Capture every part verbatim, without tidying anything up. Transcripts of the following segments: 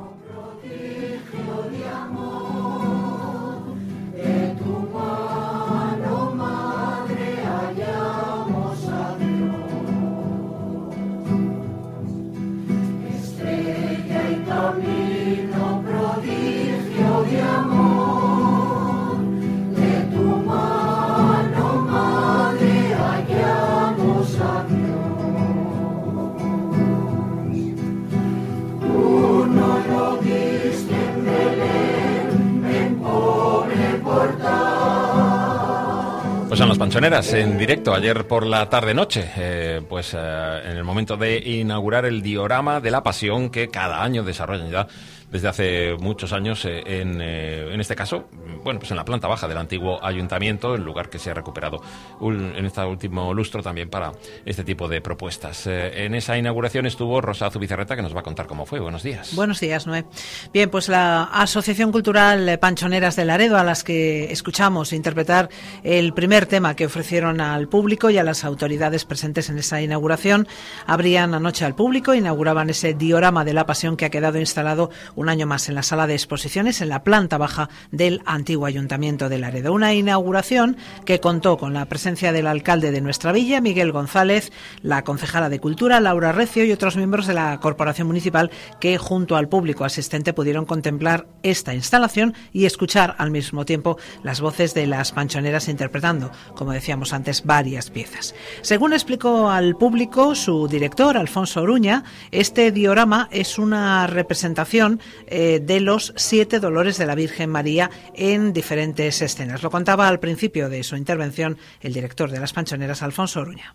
Pues son las Panchoneras en directo ayer por la tarde-noche, eh, pues eh, en el momento de inaugurar el diorama de la Pasión que cada año desarrollan ya desde hace muchos años eh, en, eh, en este caso, bueno, pues en la planta baja del antiguo ayuntamiento, el lugar que se ha recuperado un, en este último lustro también para este tipo de propuestas. Eh, en esa inauguración estuvo Rosa Zubizarreta, que nos va a contar cómo fue. Buenos días. Buenos días, Noé. Bien, pues la Asociación Cultural Panchoneras de Laredo, a las que escuchamos interpretar el primer tema que ofrecieron al público y a las autoridades presentes en esa inauguración, abrían anoche al público, inauguraban ese diorama de la Pasión que ha quedado instalado un año más en la sala de exposiciones en la planta baja del antiguo ayuntamiento de Laredo. Una inauguración que contó con la presencia del alcalde de nuestra villa, Miguel González, la concejala de Cultura, Laura Recio, y otros miembros de la corporación municipal que junto al público asistente pudieron contemplar esta instalación y escuchar al mismo tiempo las voces de las panchoneras interpretando, como decíamos antes, varias piezas. Según explicó al público su director, Alfonso Oruña, este diorama es una representación eh, de los siete dolores de la Virgen María en diferentes escenas. Lo contaba al principio de su intervención el director de las Panchoneras, Alfonso Oruña.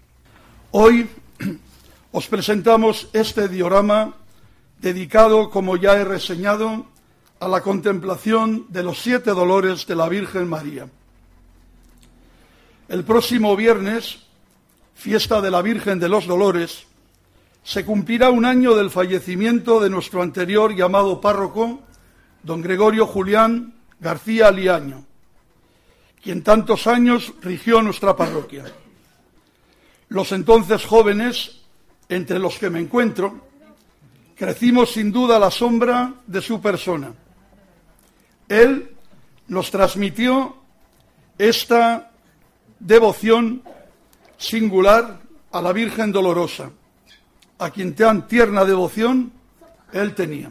Hoy os presentamos este diorama dedicado, como ya he reseñado, a la contemplación de los siete dolores de la Virgen María. El próximo viernes, fiesta de la Virgen de los Dolores, se cumplirá un año del fallecimiento de nuestro anterior llamado párroco, don Gregorio Julián García Liaño, quien tantos años rigió nuestra parroquia. Los entonces jóvenes, entre los que me encuentro, crecimos sin duda a la sombra de su persona. Él nos transmitió esta devoción singular a la Virgen Dolorosa, a quien tan tierna devoción él tenía.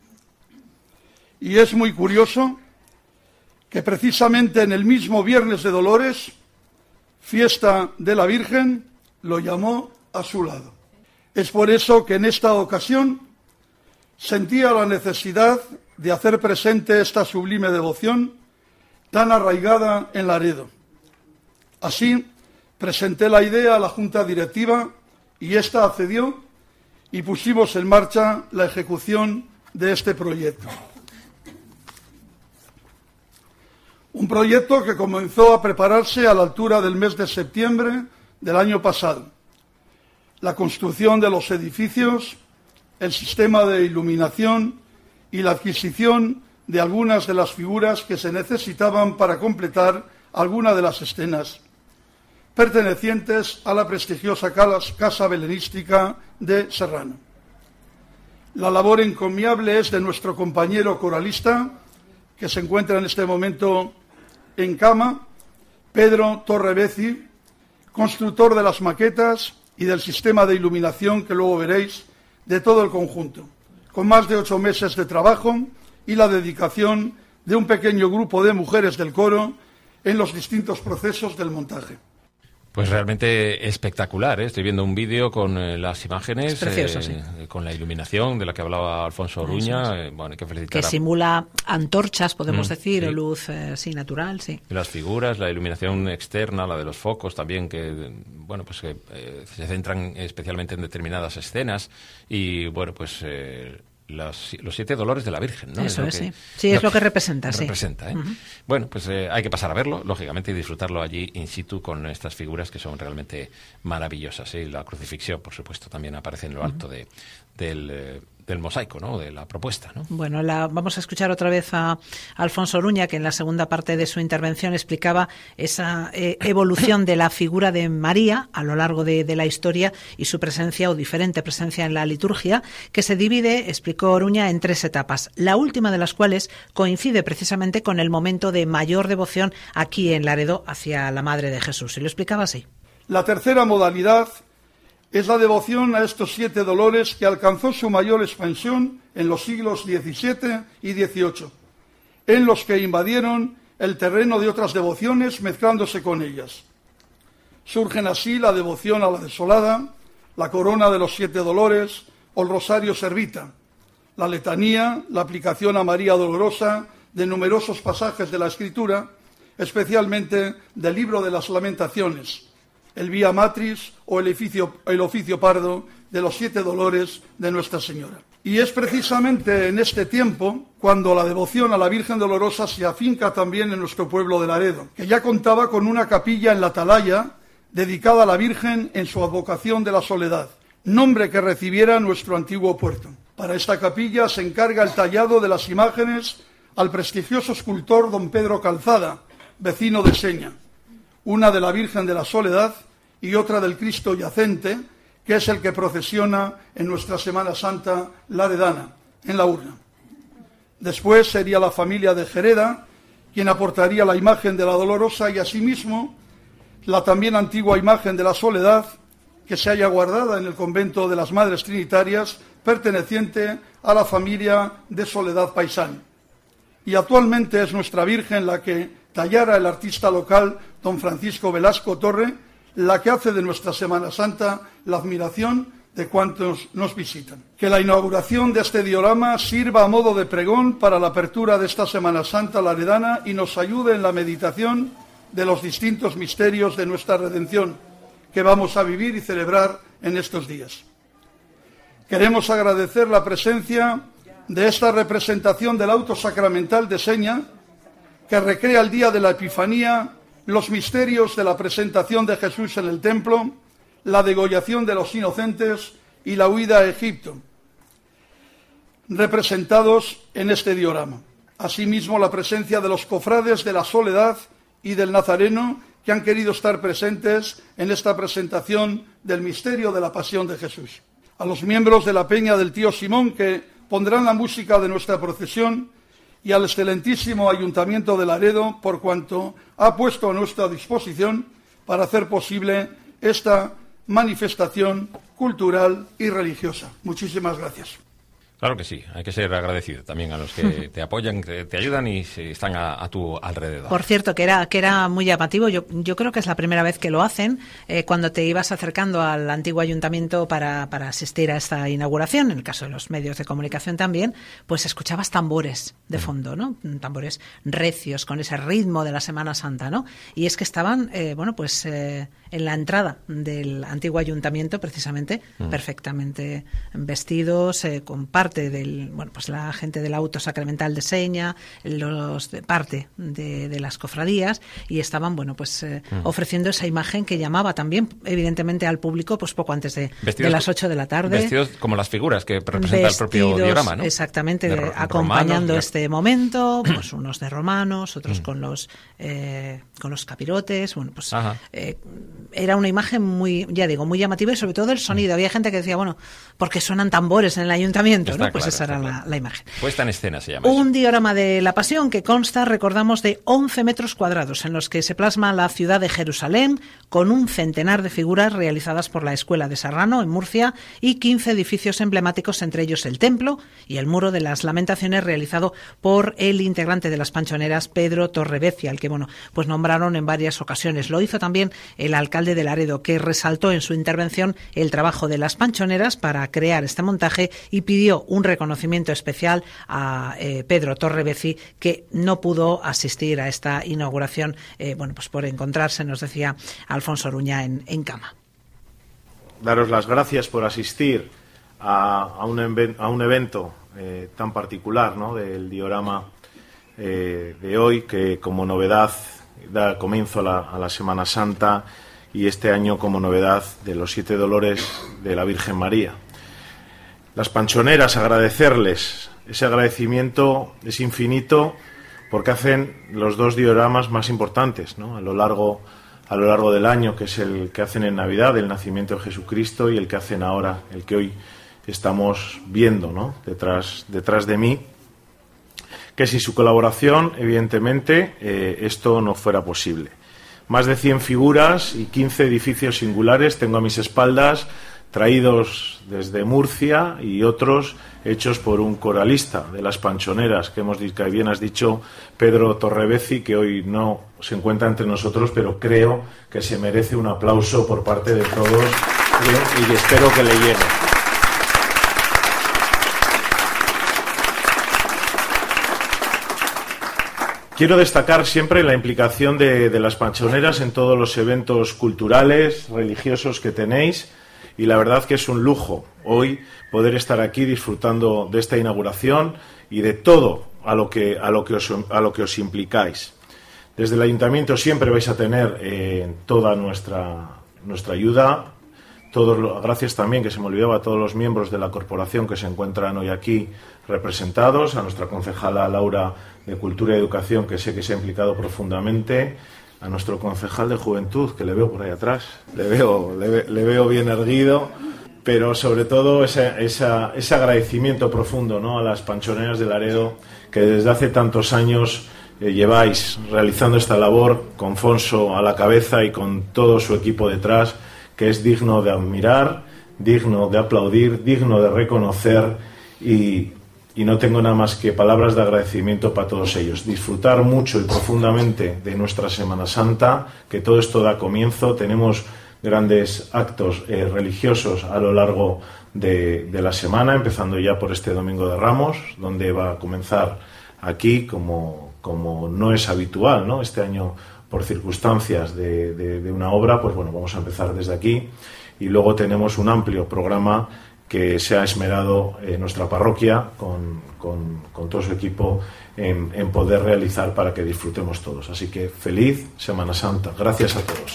Y es muy curioso que precisamente en el mismo Viernes de Dolores, fiesta de la Virgen, lo llamó a su lado. Es por eso que en esta ocasión sentía la necesidad de hacer presente esta sublime devoción tan arraigada en Laredo. Así, presenté la idea a la Junta Directiva y ésta accedió y pusimos en marcha la ejecución de este proyecto. Un proyecto que comenzó a prepararse a la altura del mes de septiembre del año pasado. La construcción de los edificios, el sistema de iluminación y la adquisición de algunas de las figuras que se necesitaban para completar alguna de las escenas pertenecientes a la prestigiosa Casa Belenística de Serrano. La labor encomiable es de nuestro compañero coralista, que se encuentra en este momento en cama, Pedro Torrebeci, constructor de las maquetas y del sistema de iluminación que luego veréis de todo el conjunto, con más de ocho meses de trabajo y la dedicación de un pequeño grupo de mujeres del coro en los distintos procesos del montaje. Pues realmente espectacular, ¿eh? Estoy viendo un vídeo con eh, las imágenes, es precioso, eh, sí. con la iluminación de la que hablaba Alfonso Oruña. Eh, bueno, hay que felicitar que a... simula antorchas, podemos mm, decir, sí. o luz eh, sí, natural, sí. Las figuras, la iluminación externa, la de los focos también, que bueno, pues que eh, se centran especialmente en determinadas escenas y bueno, pues eh, Los, los siete dolores de la Virgen, ¿no? Eso es, es, que, sí. Sí, es lo que representa, sí. Representa, ¿eh? Uh-huh. Bueno, pues eh, hay que pasar a verlo, lógicamente, y disfrutarlo allí in situ con estas figuras que son realmente maravillosas, ¿eh? La crucifixión, por supuesto, también aparece en lo alto uh-huh. de, del, eh, del mosaico, ¿no? De la propuesta, ¿no? Bueno, la, vamos a escuchar otra vez a Alfonso Oruña, que en la segunda parte de su intervención explicaba esa eh, evolución de la figura de María a lo largo de, de la historia y su presencia o diferente presencia en la liturgia, que se divide, explicó Oruña, en tres etapas, la última de las cuales coincide precisamente con el momento de mayor devoción aquí en Laredo hacia la Madre de Jesús. Y lo explicaba así. La tercera modalidad es la devoción a estos siete dolores, que alcanzó su mayor expansión en los siglos diecisiete y dieciocho, en los que invadieron el terreno de otras devociones mezclándose con ellas. Surgen así la devoción a la Desolada, la corona de los siete dolores o el rosario servita, la letanía, la aplicación a María Dolorosa de numerosos pasajes de la Escritura, especialmente del libro de las Lamentaciones, el Vía Matris o el oficio, el oficio pardo de los siete dolores de Nuestra Señora. Y es precisamente en este tiempo cuando la devoción a la Virgen Dolorosa se afinca también en nuestro pueblo de Laredo, que ya contaba con una capilla en la Atalaya dedicada a la Virgen en su advocación de la Soledad, nombre que recibiera nuestro antiguo puerto. Para esta capilla se encarga el tallado de las imágenes al prestigioso escultor don Pedro Calzada, vecino de Seña, una de la Virgen de la Soledad y otra del Cristo yacente, que es el que procesiona en nuestra Semana Santa laredana, en la urna. Después sería la familia de Jereda quien aportaría la imagen de la Dolorosa y asimismo la también antigua imagen de la Soledad, que se halla guardada en el convento de las Madres Trinitarias, perteneciente a la familia de Soledad Paisán. Y actualmente es nuestra Virgen la que tallara el artista local don Francisco Velasco Torre, la que hace de nuestra Semana Santa la admiración de cuantos nos visitan. Que la inauguración de este diorama sirva a modo de pregón para la apertura de esta Semana Santa laredana y nos ayude en la meditación de los distintos misterios de nuestra redención que vamos a vivir y celebrar en estos días. Queremos agradecer la presencia de esta representación del auto sacramental de Seña, que recrea el día de la Epifanía, los misterios de la presentación de Jesús en el templo, la degollación de los inocentes y la huida a Egipto, representados en este diorama. Asimismo, la presencia de los cofrades de la Soledad y del Nazareno, que han querido estar presentes en esta presentación del misterio de la Pasión de Jesús. A los miembros de la Peña del Tío Simón, que pondrán la música de nuestra procesión, y al excelentísimo Ayuntamiento de Laredo por cuanto ha puesto a nuestra disposición para hacer posible esta manifestación cultural y religiosa. Muchísimas gracias. Claro que sí, hay que ser agradecido también a los que te apoyan, que te ayudan y están a, a tu alrededor. Por cierto, que era que era muy llamativo, yo, yo creo que es la primera vez que lo hacen, eh, cuando te ibas acercando al antiguo ayuntamiento para, para asistir a esta inauguración, en el caso de los medios de comunicación también, pues escuchabas tambores de fondo, ¿no? Tambores recios, con ese ritmo de la Semana Santa, ¿no? Y es que estaban, eh, bueno, pues eh, en la entrada del antiguo ayuntamiento, precisamente, mm. perfectamente vestidos, eh, con parte del, bueno, pues la gente del auto sacramental de Seña, los de parte de, de las cofradías, y estaban, bueno, pues eh, mm. ofreciendo esa imagen que llamaba también, evidentemente, al público, pues poco antes de, de las ocho de la tarde. Vestidos como las figuras que representa vestidos, el propio diorama, ¿no? Exactamente, de, acompañando romanos, este momento, pues unos de romanos, otros mm. con los eh, con los capirotes, bueno, pues eh, era una imagen muy, ya digo, muy llamativa y sobre todo el sonido. Había gente que decía, bueno, ¿por qué suenan tambores en el ayuntamiento? ¿no? Pues claro, esa era la, la imagen. Puesta en escena se llama. Un eso. diorama de la Pasión que consta, recordamos, de once metros cuadrados, en los que se plasma la ciudad de Jerusalén, con un centenar de figuras realizadas por la Escuela de Serrano, en Murcia, y quince edificios emblemáticos, entre ellos el templo y el muro de las Lamentaciones, realizado por el integrante de las Panchoneras, Pedro Torrevecia, al que, bueno, pues nombraron en varias ocasiones. Lo hizo también el alcalde de Laredo, que resaltó en su intervención el trabajo de las Panchoneras para crear este montaje y pidió un reconocimiento especial a eh, Pedro Torreveci, que no pudo asistir a esta inauguración, eh, bueno, pues por encontrarse, nos decía Alfonso Oruña, en, en cama. Daros las gracias por asistir a, a, un, a un evento eh, tan particular, ¿no?, del diorama eh, de hoy, que como novedad da comienzo a la, a la Semana Santa, y este año como novedad de los siete dolores de la Virgen María. las panchoneras, agradecerles. Ese agradecimiento es infinito porque hacen los dos dioramas más importantes, ¿no? a lo largo a lo largo del año, que es el que hacen en Navidad, el nacimiento de Jesucristo, y el que hacen ahora, el que hoy estamos viendo, ¿no? detrás, detrás de mí, que sin su colaboración, evidentemente, eh, esto no fuera posible. Más de cien figuras y quince edificios singulares tengo a mis espaldas, traídos desde Murcia, y otros hechos por un coralista de las Panchoneras, que hemos que bien has dicho, Pedro Torrebeci, que hoy no se encuentra entre nosotros, pero creo que se merece un aplauso por parte de todos, y espero que le llegue. Quiero destacar siempre la implicación de, de las Panchoneras en todos los eventos culturales, religiosos que tenéis, y la verdad que es un lujo hoy poder estar aquí disfrutando de esta inauguración y de todo a lo que, a lo que, os, a lo que os implicáis. Desde el Ayuntamiento siempre vais a tener eh, toda nuestra, nuestra ayuda. Todos, gracias también, que se me olvidaba, a todos los miembros de la corporación que se encuentran hoy aquí representados, a nuestra concejala Laura de Cultura y Educación, que sé que se ha implicado profundamente, a nuestro concejal de Juventud, que le veo por ahí atrás, le veo, le, le veo bien erguido, pero sobre todo ese, esa, ese agradecimiento profundo, ¿no?, a las Panchoneras de Laredo, que desde hace tantos años eh, lleváis realizando esta labor, con Fonso a la cabeza y con todo su equipo detrás, que es digno de admirar, digno de aplaudir, digno de reconocer, y, y no tengo nada más que palabras de agradecimiento para todos ellos. Disfrutar mucho y profundamente de nuestra Semana Santa, que todo esto da comienzo. Tenemos grandes actos eh, religiosos a lo largo de, de la semana, empezando ya por este Domingo de Ramos, donde va a comenzar aquí, como, como no es habitual, ¿no?, este año, por circunstancias de, de, de una obra, pues bueno, vamos a empezar desde aquí, y luego tenemos un amplio programa que se ha esmerado en nuestra parroquia con, con, con todo su equipo en, en poder realizar para que disfrutemos todos. Así que feliz Semana Santa. Gracias a todos.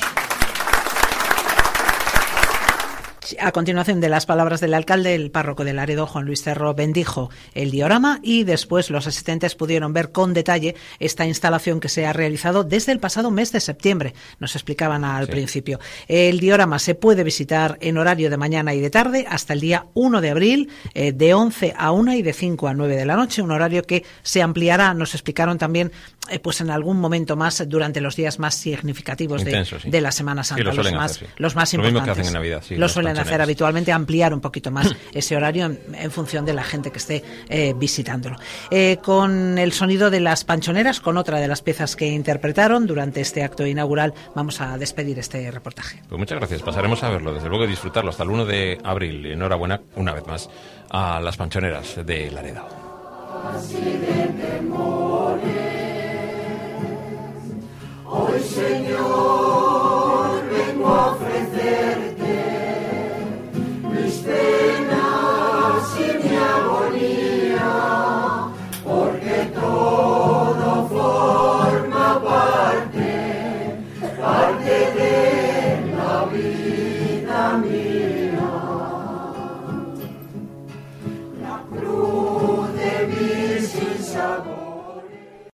A continuación de las palabras del alcalde, el párroco de Laredo, Juan Luis Cerro, bendijo el diorama, y después los asistentes pudieron ver con detalle esta instalación que se ha realizado desde el pasado mes de septiembre. Nos explicaban al sí. principio. El diorama se puede visitar en horario de mañana y de tarde hasta el día uno de abril, eh, de once a una y de cinco a nueve de la noche, un horario que se ampliará, nos explicaron también, eh, pues en algún momento más durante los días más significativos Intenso, de, sí. de la Semana Santa, sí, lo los, más, hacer, sí. los más lo importantes. Lo mismo que hacen en Navidad, sí. Lo suelen hacer habitualmente, ampliar un poquito más ese horario en, en función de la gente que esté eh, visitándolo. Eh, con el sonido de las Panchoneras, con otra de las piezas que interpretaron durante este acto inaugural, vamos a despedir este reportaje. Pues muchas gracias, pasaremos a verlo, desde luego, y disfrutarlo hasta el uno de abril. Enhorabuena una vez más a las Panchoneras de Laredo. Así de temores, hoy, Señor, vengo a ofrecerte mis penas y mi agonía, porque todo forma parte, parte de la vida mía.